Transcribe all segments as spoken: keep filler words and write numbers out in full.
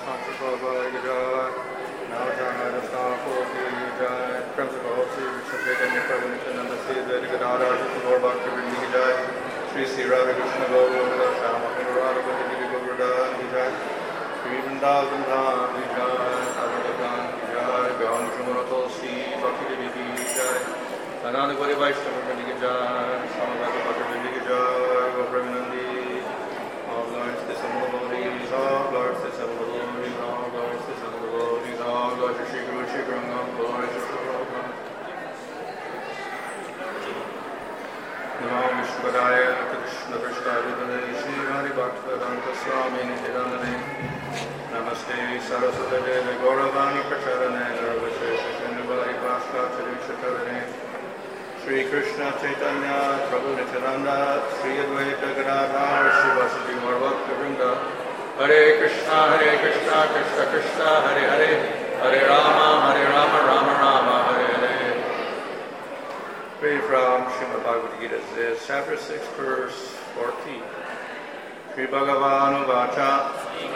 Shri Sri Radha Krishna Govinda Shama Radha Govinda Govardhan Vijay Shri Vrindavan Dham Vijay Savarnadan Vijay Gyan Shumana Tulsi Bhakti Devi Vijay Ananda Gauri Vaishnava Vijay Samavati Bhakti Vijay Gopravinandi All Lords the Son of the Lords All Lords the Son of the Lords All Lords the Son of the Lords All Lords Shri Guru Shri Gurangam Glory Shri Gurangam Namo Vishwadaya Krishna Prasthaditane Shri Hari Bhaktivedanta Swami Nityanandane Namaste Saraswati Devi Gauravani Pracharane Nirvishesha Shinubhai Bhaskachari Chakarane Shri Krishna Chaitanya Prabhu Nityananda Shri Advaita Gadadhar Shivasati Marvakta Vrinda Hare Krishna Hare Krishna Krishna Krishna Hare Hare Hare Rama Hare Rama Rama Rama Hare Hare. Read from Srimad Bhagavad Gita, this is chapter six, verse fourteen. Shri Bhagavan Vacha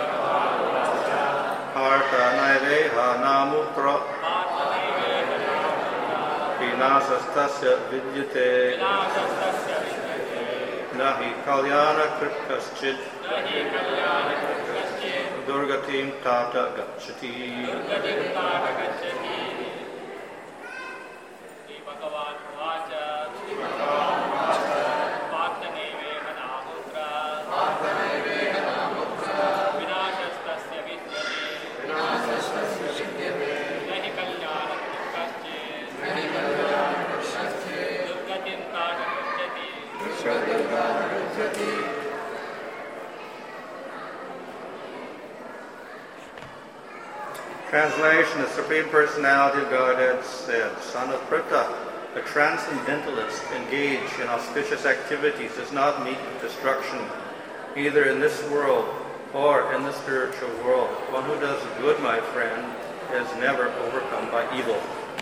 Harta Naiveha Namutra Vinasastasya Vidyate Nahi Kalyana Kripkaschid Durgatim Tata Gacchati. Translation: The Supreme Personality of Godhead said, Son of Pritha, a transcendentalist engaged in auspicious activities does not meet with destruction, either in this world or in the spiritual world. One who does good, my friend, is never overcome by evil.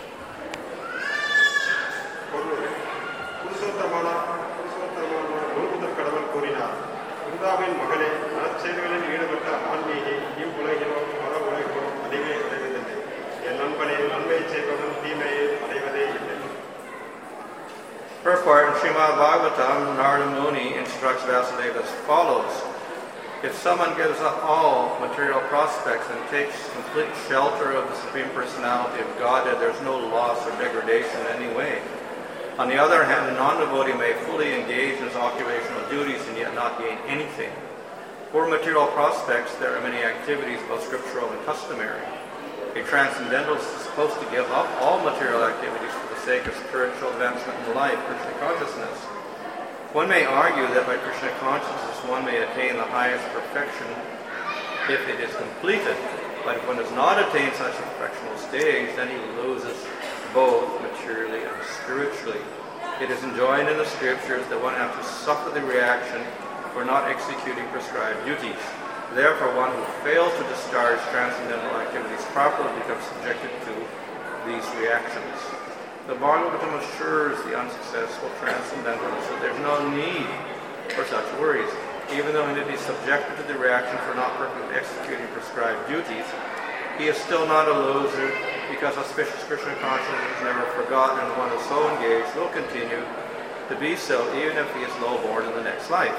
Purport in Srimad Bhagavatam, Narada Muni instructs Vasudeva as follows. If someone gives up all material prospects and takes complete shelter of the Supreme Personality of Godhead, there's no loss or degradation in any way. On the other hand, a non-devotee may fully engage in his occupational duties and yet not gain anything. For material prospects, there are many activities, both scriptural and customary. A transcendentalist is supposed to give up all material activities for the sake of spiritual advancement in life, Krishna consciousness. One may argue that by Krishna consciousness one may attain the highest perfection if it is completed, but if one does not attain such a perfectional stage, then he loses both materially and spiritually. It is enjoined in the scriptures that one has to suffer the reaction for not executing prescribed duties. Therefore, one who fails to discharge transcendental activities properly becomes subjected to these reactions. The Bhagavatam assures the unsuccessful transcendentalist that there's no need for such worries. Even though he may be subjected to the reaction for not perfectly executing prescribed duties, he is still not a loser, because auspicious Krishna consciousness is never forgotten, and one who is so engaged will continue to be so even if he is low-born in the next life.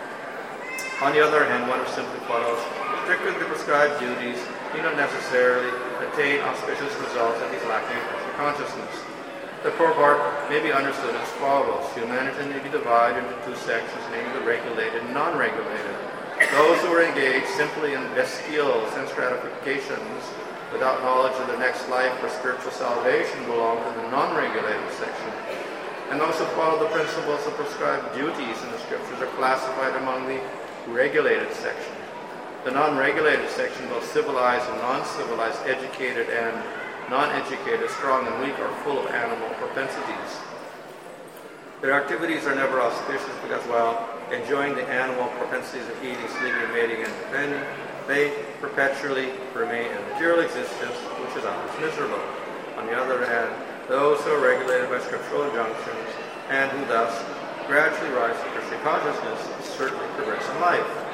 On the other hand, one who simply follows strictly the prescribed duties need not necessarily attain auspicious results if he's lacking Krishna consciousness. The purport may be understood as follows. Humanity may be divided into two sections, namely the regulated and non-regulated. Those who are engaged simply in bestial sense gratifications without knowledge of the next life or spiritual salvation belong to the non-regulated section. And those who follow the principles of prescribed duties in the scriptures are classified among the regulated section. The non-regulated section, both civilized and non-civilized, educated and non-educated, strong and weak, are full of animal propensities. Their activities are never auspicious because while enjoying the animal propensities of eating, sleeping, mating, and defending, they perpetually remain in material existence, which is always miserable. On the other hand, those who are regulated by scriptural injunctions and who thus gradually rise to Krishna consciousness certainly progress in life.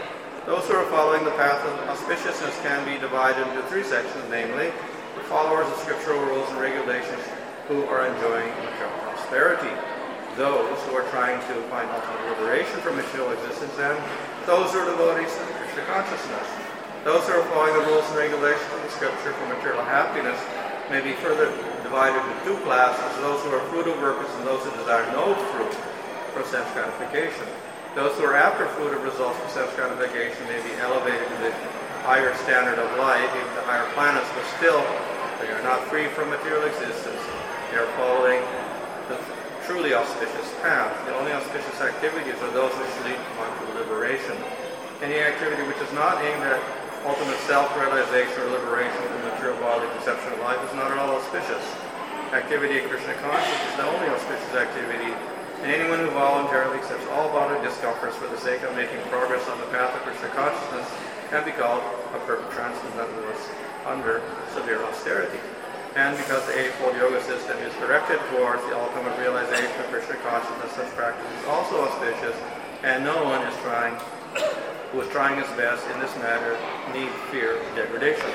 Those who are following the path of auspiciousness can be divided into three sections, namely, the followers of scriptural rules and regulations who are enjoying material prosperity, those who are trying to find ultimate liberation from material existence, and those who are devotees to the Krishna consciousness. Those who are following the rules and regulations of the scripture for material happiness may be further divided into two classes, those who are fruitive workers and those who desire no fruit for sense gratification. Those who are after fruitive results for sense gratification may be elevated to the higher standard of life, even to higher planets, but still they are not free from material existence. They are following the truly auspicious path. The only auspicious activities are those which lead one to liberation. Any activity which is not aimed at ultimate self-realization or liberation from material bodily conception of life is not at all auspicious. Activity of Krishna consciousness is the only auspicious activity, and anyone who voluntarily accepts all bodily discomforts for the sake of making progress on the path of Krishna consciousness can be called a perfect transcendentalist under severe austerity. And because the Eightfold Yoga system is directed towards the ultimate realization of Krishna consciousness, such practice is also auspicious, and no one is trying, who is trying his best in this matter, need fear degradation.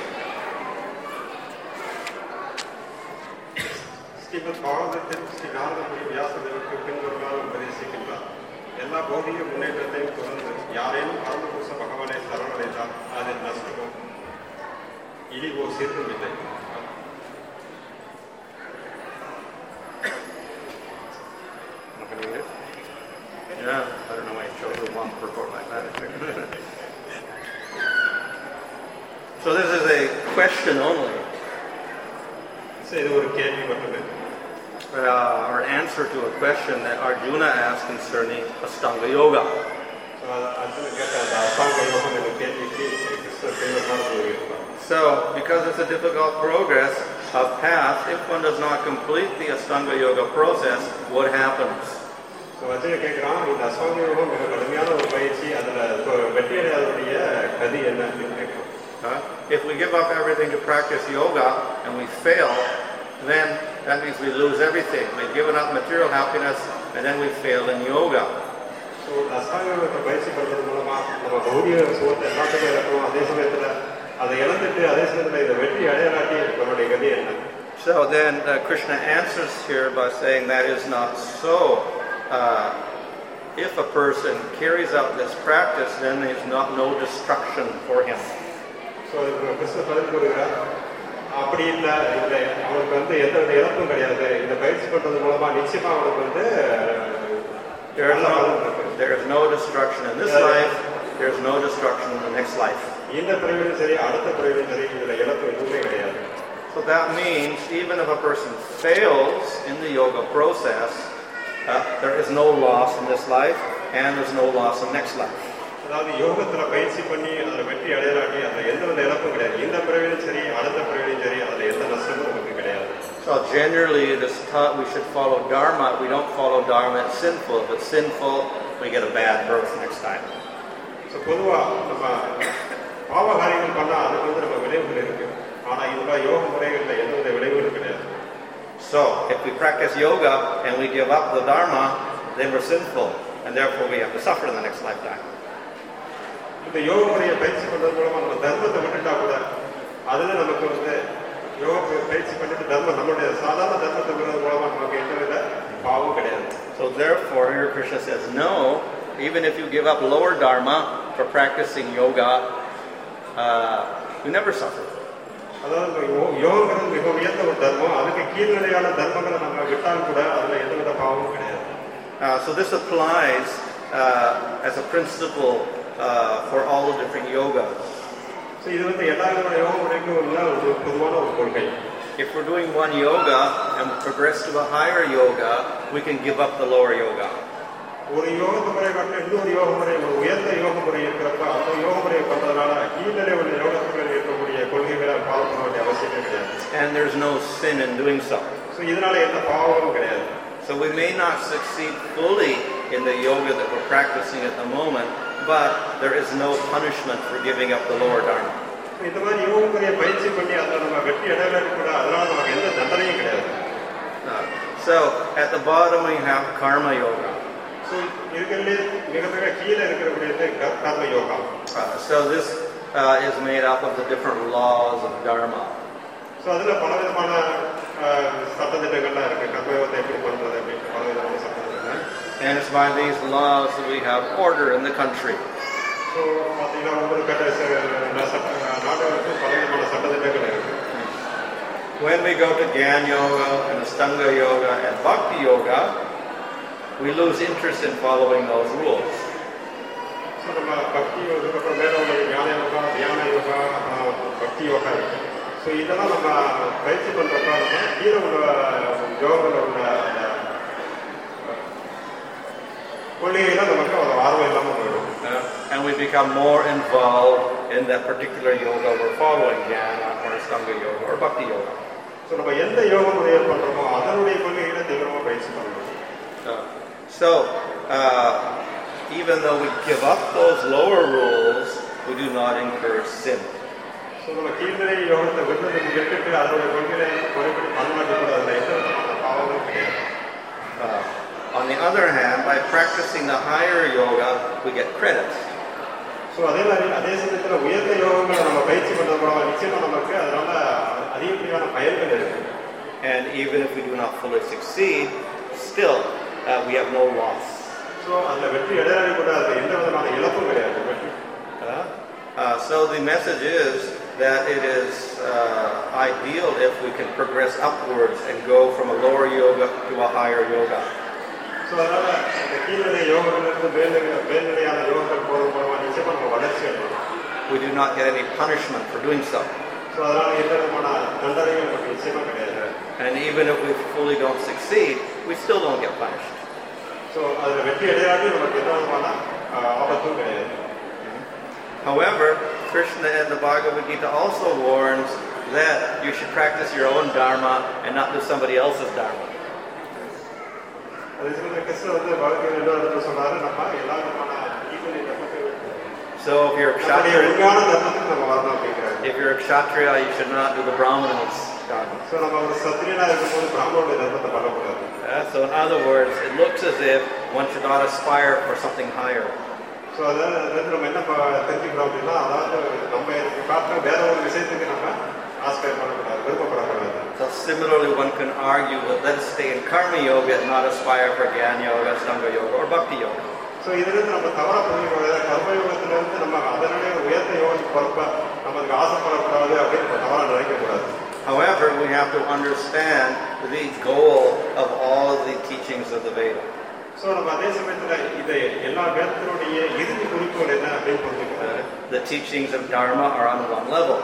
Srimad பாகவதத்தில் ஸ்ரீ நாரதமுனி வியாசதேவருக்கு பின்வருமாறு உபதேசிக்கின்றார். எல்லா பௌதிக முன்னேற்றத்தையும் தொடர்ந்து யாரேனும் பரமபுருஷ பகவானை சரணடைந்தால் அதில் நஷ்டமோ இழிவோ சேர்த்தும் இல்லை. Yeah, I don't know why I chose a long report like that. So this is a question only. இது ஒரு கேள்வி மட்டுமே. Uh, or answer to a question that Arjuna asked concerning Astanga Yoga. So, because it's a difficult progress of path, if one does not complete the Astanga Yoga process, what happens? Uh, if we give up everything to practice yoga and we fail, then that means we lose everything. We've given up material happiness and then we fail in yoga. So then uh, Krishna answers here by saying that is not so. Uh, if a person carries out this practice, then there's not no destruction for him. So அப்படி இல்லை, இல்லை அவனுக்கு வந்து எந்த வித இழப்பும் கிடையாது. இந்த பயிற்சி பண்ணுறது மூலமா நிச்சயமா அவனுக்கு வந்து there is no destruction in this life, there is no destruction in the next life. இந்த பிறவிலும் சரி அடுத்த பிறவிலும் சரி இதுல இழப்பு எதுவுமே கிடையாது. So that means even if a person fails in the yoga process, uh, there is no loss in this life and there's no loss in next life. அதாவது யோகத்துல பயிற்சி பண்ணி அதுல வெற்றி அடையலாட்டி அதுல எந்த வித இழப்பும் கிடையாது. இந்த பிறவிலும் சரி அடுத்த பிறவிலும் சரி அதுல எந்த நஷ்டமும் நமக்கு கிடையாது. So generally it is taught we should follow dharma. We don't follow dharma, it's sinful. If it's sinful, we get a bad birth next time. So பொதுவா நம்ம பாவ காரியங்கள் பண்ணா அதுக்கு வந்து நம்ம விளைவுகள் இருக்கு. ஆனா இதுல யோக முறைகள்ல எந்த வித விளைவுகளும் கிடையாது. So if we practice yoga and we give up the dharma, then we're sinful and therefore we have to suffer in the next lifetime. இந்த யோக முறையை பயிற்சி பண்றது மூலமா நம்ம தர்மத்தை விட்டுட்டா கூட அதுல நமக்கு வந்து யோக பயிற்சி பண்ணிட்டு தர்மம் நம்மளுடைய சாதாரண தர்மத்தை விடுறது மூலமா நமக்கு எந்த வித பாவம் கிடையாது. So therefore here Krishna says no, even if you give up lower dharma for practicing yoga, uh, you never suffer. அதாவது யோகம் மிக உயர்ந்த ஒரு தர்மம், அதுக்கு கீழ்நிலையான தர்மங்களை நம்ம விட்டால் கூட அதுல எந்த வித பாவமும் கிடையாது. So this applies uh, as a principle uh, for all the different yogas. So இது வந்து எல்லா விதமான யோக முறைக்கும் உள்ள ஒரு பொதுவான ஒரு கொள்கை. If we're doing one yoga and progress to a higher yoga, we can give up the lower yoga. ஒரு யோக முறை கட்ட இன்னொரு யோக முறை உயர்ந்த யோக முறை இருக்கிறப்ப அந்த யோக முறையை பண்றதுனால கீழ்நிலை உள்ள யோகத்துக்குள்ள இருக்கக்கூடிய கொள்கைகளை ஃபாலோ பண்ண வேண்டிய அவசியமே கிடையாது. And there's no sin in doing so. So இதனால எந்த பாவமும் கிடையாது. So we may not succeed fully in the yoga that we're practicing at the moment, but there is no punishment for giving up the lower dharma. இந்த மாதிரி யோக முறையை பயிற்சி பண்ணி அதுல நம்ம வெற்றி அடையலாம் கூட அதனால நமக்கு எந்த தண்டனையும் கிடையாது. So at the bottom we have karma yoga. So இருக்கிறதுலே மிக மிக கீழே இருக்கக்கூடியது க- karma yoga. Uh, so this uh, is made up of the different laws of Dharma. So அதில் பலவிதமான அஹ், சட்டத்திட்டங்கள்லாம் இருக்குது. கர்மயோகத்தை எப்படி பண்ணுறது அப்படின்ட்டு பலவிதமான சட்டத்திட்டங்கள். And it's by these laws that we have order in the country. So பார்த்தீங்கன்னா ஒவ்வொரு கட்ட ச- சட்ட நாட்டுக்கு பலவிதமான சட்டத்திட்டங்கள் இருக்குது. When we go to Gyan Yoga and Astanga Yoga and Bhakti Yoga, we lose interest in following those rules. So நம்ம பக்தி யோகத்துக்கு அப்புறம் மேலே உள்ள ஞான யோகா, தியான யோகா, அப்புறம் பக்தி யோகா இருக்குது. ஸோ இதெல்லாம் நம்ம பயிற்சி பண்ணுறப்ப நம்ம கீழே உள்ள யோகத்தில் உள்ள அந்த கொள்கைகள்லாம் நமக்கு ஒரு ஆர்வம் இல்லாமல் போயிடும். Uh, and we become more involved in that particular yoga we're following, Jnana or Astanga Yoga or Bhakti Yoga. So நம்ம எந்த யோக முறையை பண்ணுறோமோ அதனுடைய கொள்கைகளை தீவிரமாக பயிற்சி பண்ணணும். Uh, so, uh, even though we give up those lower rules, we do not incur sin. So நம்ம கீழ்நிலை யோகத்தை விடுறதுக்கு விட்டுட்டு அதனுடைய கொள்கைகளை முறைப்படி பண்ணக்கூடாது. அதில் எந்த விதமான பாவமும் கிடையாது. Uh, on the other hand, by practicing the higher yoga, we get credits. So அதே மாதிரி அதே சமயத்தில் உயர்ந்த யோகங்களை நம்ம பயிற்சி பண்ணுறது மூலமாக நிச்சயமாக நமக்கு அதனால அதிகப்படியான பயன்கள் இருக்கு. And even if we do not fully succeed, still uh, we have no loss. So அதில் வெற்றி அடையாளி கூட அது எந்த விதமான இழப்பும் கிடையாது. வெற்றி Uh, uh, so the message is that it is uh, ideal if we can progress upwards and go from a lower yoga to a higher yoga. So அதனால இந்த கீழ்நிலை யோகத்திலிருந்து மேல்நிலை மேல்நிலையான யோகங்கள் போகிறது மூலமாக நிச்சயமாக நம்ம வளர்ச்சி அடையணும். We do not get any punishment for doing so. So அதனால எந்த விதமான தண்டனைகள் நமக்கு நிச்சயமாக கிடையாது. And even if we fully don't succeed, we still don't get punished. So அதில் வெற்றி அடையாட்டி நமக்கு எந்த விதமான அஹ், ஆபத்தும் கிடையாது. However, Krishna in the Bhagavad Gita also warns that you should practice your own dharma and not do somebody else's dharma. அதே சமயத்தில் கிறிஸ்துவர் வந்து பகவத்கீதை என்ன இடத்துல சொன்னாரு, நம்ம எல்லா விதமான ஈக்குவலி தர்மத்தை So if you're a நம்முடைய kshatriya, உண்மையான தர்மத்துக்கு நம்ம வரணும் அப்படிங்கிறாரு. if you're a kshatriya, you should not do the brahmana's dharma. So நம்ம ஒரு சத்திரியனா இருக்கும்போது பிராமணனுடைய தர்மத்தை பண்ணக்கூடாது. Uh, so in other words, it looks as if one should not aspire for something higher. So அதாவது அதுலேருந்து நம்ம என்ன ப- தெரிஞ்சுக்கிறோம் அப்படின்னா, அதாவது நம்ம பார்த்த வேற ஒரு விஷயத்துக்கு நம்ம ஆஸ்பயர் பண்ணக்கூடாது, விருப்பப்படக்கூடாது. So similarly, one can argue that let's stay in karma yoga and not aspire for Jnana yoga, Astanga yoga, or Bhakti yoga. So இதுலேருந்து நம்ம தவறாக புரிஞ்சுக்கூடாது. கர்மயோகத்திலேருந்து நம்ம அதனுடைய உயர்ந்த யோகத்துக்கு பொறுப்ப நம்ம அதுக்கு ஆசைப்படக்கூடாது அப்படின்னு நம்ம தவறாக நினைக்கக்கூடாது. However, we have to understand the goal of all of the teachings of the Veda. So நம்ம அதே சமயத்தில் இதை எல்லா வேதத்தினுடைய இறுதி குறிக்கோள் என்ன அப்படின்னு புரிஞ்சுக்கிறோம். Uh, the teachings of Dharma are on one level.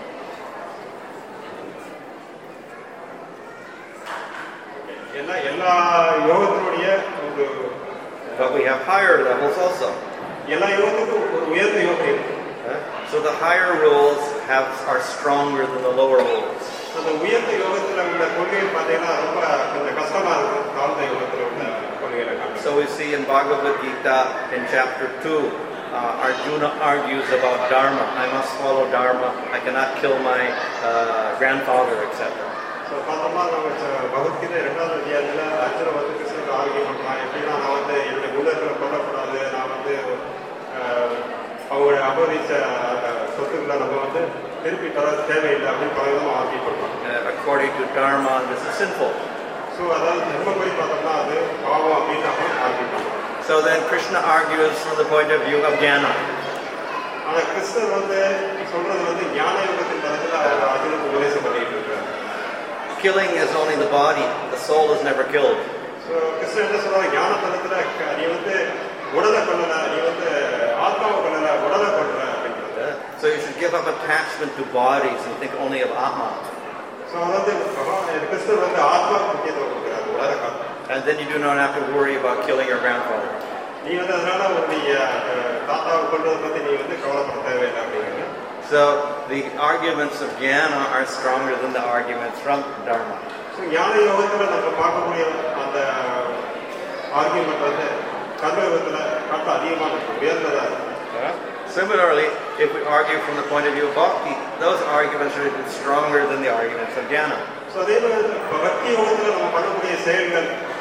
எல்லா எல்லா யோகத்தினுடைய ஒரு But we have higher levels also. எல்லா யோகத்துக்கும் ஒரு உயர்ந்த யோகம் இருக்கு. Uh, so the higher rules have, are stronger than the lower rules. அந்த உயர்ந்த யோகத்தில் உள்ள கொள்கைகள் பார்த்தீங்கன்னா ரொம்ப கொஞ்சம் கஷ்டமா இருக்கும் தாழ்ந்த யோகத்தில் உள்ள கொள்கைகளை காட்டுறது. So we see in Bhagavad Gita in chapter two, uh, Arjuna argues about Dharma. I must follow Dharma. I cannot kill my uh, grandfather, et cetera. So பார்த்தோம்னா நம்ம ச- பகவத்கீதை இரண்டாவது அத்தியாயத்தில் அர்ஜுன வந்து கிருஷ்ணன் ஆர்கியூ பண்ணுறான். எப்படின்னா நான் வந்து என்னுடைய முன்னோர்களை கொல்லக்கூடாது, நான் வந்து அஹ், அவங்களுடைய அபகரிச்ச அஹ், சொத்துக்களை நம்ம வந்து திருப்பி தர தேவையில்லை அப்படின்னு பல விதமாக ஆர்கியூ பண்ணுறாங்க. Uh, according to Dharma, this is sinful. So அதாவது தர்மப்படி பார்த்தோம்னா அது பாவம் அப்படின்னு நம்ம ஆர்கியூ பண்ணுறோம். So then Krishna argues from the point of view of Jnana. ஆனால் கிருஷ்ணர் வந்து சொல்றது வந்து ஞான யோகத்தின் தரத்தில் அவர் அர்ஜுனுக்கு உபதேசம் பண்ணிட்டு இருக்காரு. Killing is only the body. The soul is never killed. So Krishnan என்ன சொல்றாரு, ஞான தரத்தில் நீ வந்து உடலை கொள்ளல, நீ வந்து ஆத்மாவை கொள்ளல, உடலை கொள்ற அப்படிங்கிறது. Uh, so you should give up attachment to bodies and think only of Atma. So அதாவது பகவான் கிருஷ்ணர் வந்து ஆத்மாவுக்கு முக்கியத்துவம் கொடுக்குறாரு, உடலை காரணம். And then you do not have to worry about killing your grandfather. நீ வந்து அதனால உன்னுடைய அஹ், தாத்தாவை கொள்றதை பத்தி நீ வந்து கவலைப்பட தேவையில்லை அப்படிங்கிறது. So the arguments of Jnana are stronger than the arguments from Dharma. So ஞான யோகத்தில் நம்ம பார்க்கக்கூடிய அந்த ஆர்கியூமெண்ட் வந்து கர்ம யோகத்தில் காட்ட அதிகமாக இருக்கும், உயர்ந்ததாக இருக்கும். Uh, Similarly, if we argue from the point of view of Bhakti, those arguments are even stronger than the arguments of Jnana. So அதே மாதிரி பக்தி யோகத்தில் நம்ம பண்ணக்கூடிய செயல்கள்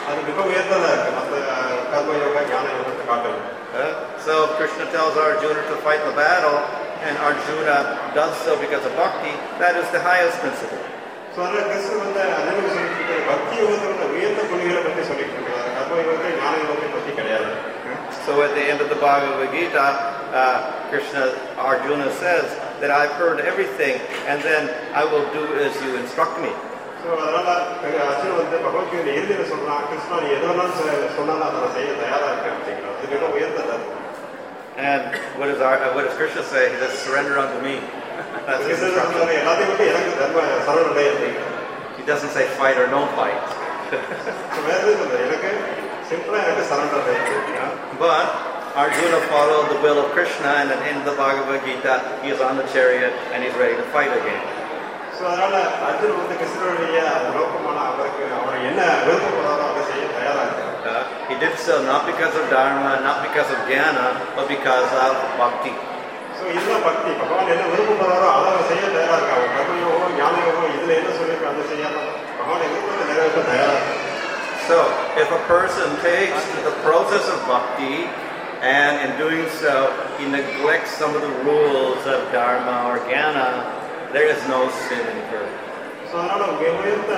அது மிக உயர்ந்ததா இருக்கு மற்ற கர்ம யோகா ஞான யோகத்தை காட்டணும். Uh, so Krishna tells Arjuna to fight the battle, and Arjuna does so because of bhakti. That is the highest principle. So அதனால் கிருஷ்ணன் வந்து அர்ஜுனுக்கு சொல்லிட்டு இருக்காரு, பக்தி யோகத்தோட உயர்ந்த கொள்கைகளை பற்றி சொல்லிட்டு இருக்காரு, கர்ம யோகத்தை ஞான யோகத்தை பற்றி கிடையாது. So at the end of the Bhagavad Gita, uh, Krishna, Arjuna says that I've heard everything, and then I will do as you instruct me. So அதனால அர்ஜுன் வந்து பகவத்கீதை இறுதியில் சொல்றான், கிருஷ்ணா நீ எது வேணாலும் சொன்னாலும் அதை நான் செய்ய தயாராக இருக்கேன் அப்படிங்கிறான். அது மிக உயர்ந்தது. And what does our, what does Krishna say? He says, "Surrender unto me." That's his instruction. எல்லாத்தையும் விட்டு எனக்கு தர்ம சரணடை அப்படிங்கிறான். He doesn't say fight or no fight. வேற எதுவும் இல்லை, எனக்கு சிம்பிளா எனக்கு சரணடை. But Arjuna followed the will of Krishna, and at the end of the Bhagavad Gita, he is on the chariot and he's ready to fight again. So அதனால அர்ஜுன் வந்து கிருஷ்ணனுடைய நோக்கமான அவருக்கு அவர் என்ன விருப்பப்படுறாரோ அதை செய்ய தயாராக இருக்கார். Uh, he did so not because of dharma, not because of jnana, but because of bhakti. So இதுதான் பக்தி. பகவான் என்ன விருப்பப்படுறாரோ அதை அவர் செய்ய தயாராக இருக்காங்க. கர்மயோகம் ஞான யோகம் இதுல என்ன சொல்லியிருக்கோ அதை செய்யாம பகவான் விருப்பத்தை நிறைவேற்ற தயாராக இருக்காங்க. So if a person takes the process of bhakti and in doing so he neglects some of the rules of dharma or jnana, there is no sin incurred. So அதனால மிக உயர்ந்த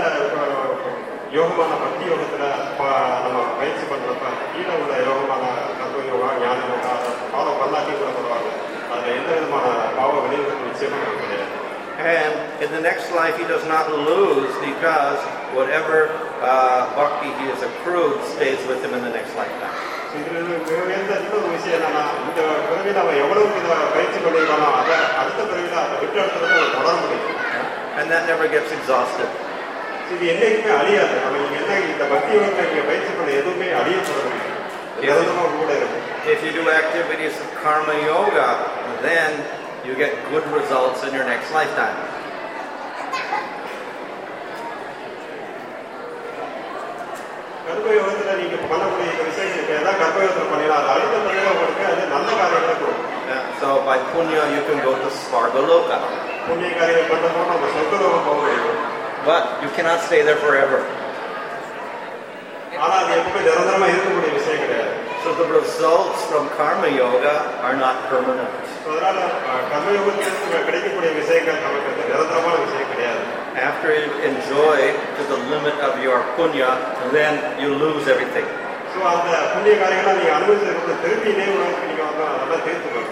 யோகமான பக்தி யோகத்துல நம்ம பயிற்சி பண்றப்ப கீழே உள்ள யோகமான கர்ம யோகா ஞான யோகா அதை ஃபாலோ பண்ணாக்கி கூட பரவாயில்ல, அதுல எந்த விதமான பாவ விளைவுகள் நிச்சயமா நமக்கு கிடையாது. And in the next life he does not lose, because whatever uh, bhakti he has accrued stays with him in the next lifetime. இதுல மிக உயர்ந்த இன்னொரு விஷயம் என்னன்னா, இந்த பிறவியில் நம்ம எவ்வளவு இதை பயிற்சி பண்ணிருக்கோமோ அதை அடுத்த பிறவியில் அதை விட்டு அடுத்தது தொடர முடியும். And that never gets exhausted. இது என்னைக்குமே அழியாது. நம்ம என்ன இந்த பக்தி யோகத்தை நீங்க பயிற்சி பண்ண எதுவுமே அழியப்படவில்லை, நிரந்தரமா கூட இருக்கும். If you do activities of karma yoga, then you get good results in your next lifetime. கர்மயோகத்துல நீங்க பண்ணக்கூடிய விஷயங்களுக்கு ஏதாவது கர்மயோகத்தில் பண்ணினா அது அழிந்த பிறகு உங்களுக்கு அது நல்ல காரியங்களை கொடுக்கும். So by punya you can go to Svargaloka. புண்ணிய காரியங்கள் பண்ணப்போ நம்ம சொர்க்கலோகம் போக முடியும். But you cannot stay there forever. ஆனா அது எப்பவுமே நிரந்தரமா இருக்கக்கூடிய விஷயம் கிடையாது. So the results from karma yoga are not permanent. அதனால கர்மயோகத்திற்கு கிடைக்கக்கூடிய விஷயங்கள் நமக்கு நிரந்தரமான விஷயம் கிடையாது. After you enjoy to the limit of your punya, then you lose everything. So அந்த புண்ணிய காரியங்களை நீங்க அனுபவிச்சிருக்க திருப்பி நினைவு நீங்க வந்து அதெல்லாம் தீர்த்து.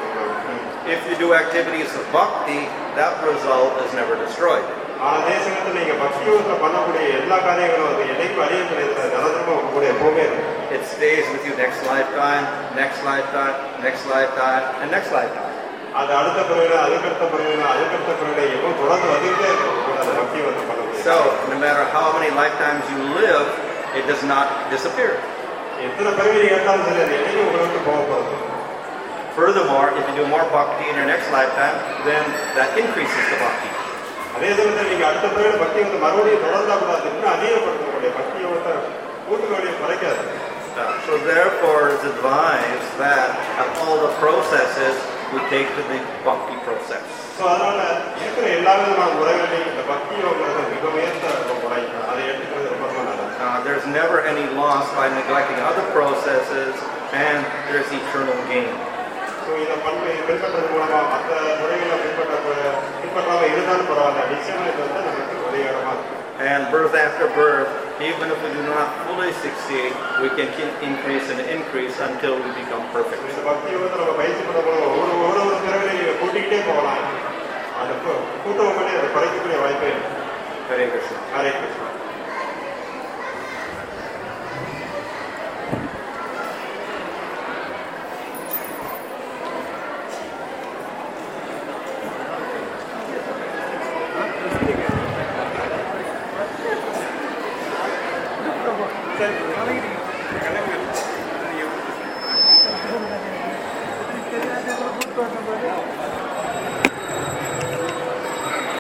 If you do activities of bhakti, that result is never destroyed. அதே சமயத்தில் நீங்க பக்தி யோகத்துல பண்ணக்கூடிய எல்லா காரியங்களும் அது என்னைக்கும் அழிய கிடையாது, நிரந்தரமா உங்க கூட எப்பவுமே இருக்கும். It stays with you next lifetime, next lifetime, next lifetime, and next lifetime. அது அடுத்த பிறகு அதுக்கடுத்த பிறகு அதுக்கடுத்த பிறகு எப்போ தொடர்ந்து வந்துகிட்டே இருக்கும் அந்த பக்தி யோகத்தை பண்ணக்கூடிய. So no matter how many lifetimes you live, it does not disappear. எத்தனை பிறகு நீங்க கேட்டாலும் சரி அது என்னைக்கும் உங்களை விட்டு போக போகுது. Furthermore, if you do more bhakti in your next lifetime, then that increases the bhakti. அதே சமயத்தில் நீங்க அடுத்த பிறகு பக்தி வந்து மறுபடியும் தொடர்ந்தா கூட அது இன்னும் அதிகப்படுத்தக்கூடிய பக்தி யோகத்தை கூட்டுகளுடைய குறைக்காது. So therefore it's advised that of all the processes we take to the bhakti process. So அதனால இருக்கிற எல்லா விதமான முறைகளையும் இந்த பக்தி யோகத்தை மிக உயர்ந்த முறை அதை எடுத்துக்கிறது ரொம்ப நல்லது. Uh, there's never any loss by neglecting other processes, and there's eternal gain. So இதை பண்ணி பின்பற்றது மூலமா மற்ற முறைகளை பின்பற்ற பின்பற்றாம இருந்தாலும் பரவாயில்ல, நிச்சயமா இது வந்து நமக்கு உதவிகரமா இருக்கும். And birth after birth, even if we do not fully succeed, we can keep increase and increase until we become perfect. இந்த பக்தி யோகத்தை நம்ம பயிற்சி பண்ண போல ஒவ்வொரு ஒவ்வொரு ஒரு பிறகு நீங்க கூட்டிக்கிட்டே போகலாம். அந்த கூட்டம் பண்ணி அதை குறைக்கக்கூடிய வாய்ப்பே இல்லை. Hare Krishna. ஹரே கிருஷ்ணா. சரி